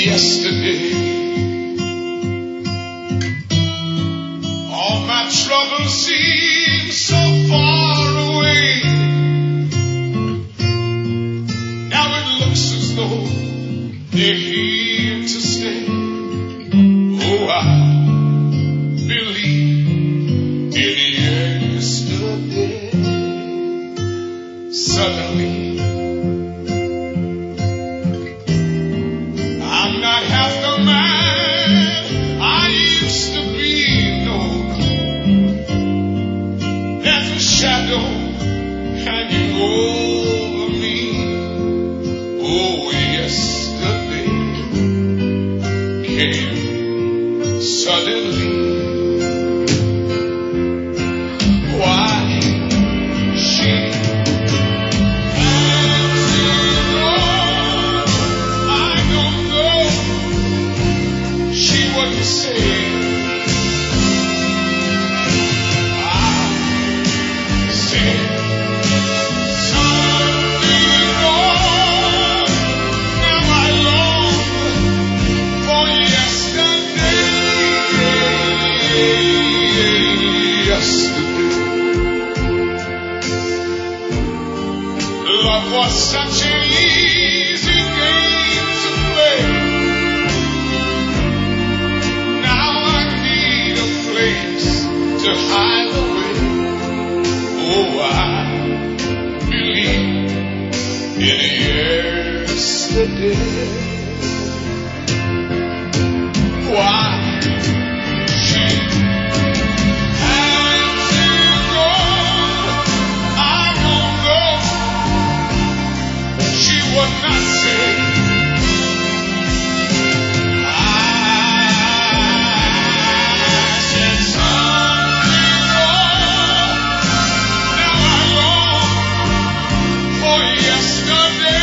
yesterday. All my troubles seem so far away. Now it looks as though they're here to stay. Oh, I believe in yesterday. Suddenly, I'm not half the man I used to be, no. There's a shadow hanging over me. Oh, yesterday came suddenly. Why she wouldn't say. I said something wrong. Now I long for yesterday. Love was such an easy game to play. To hide away. Oh, I believe in yesterday. Why she had to go, I don't know. She would not say. Yesterday.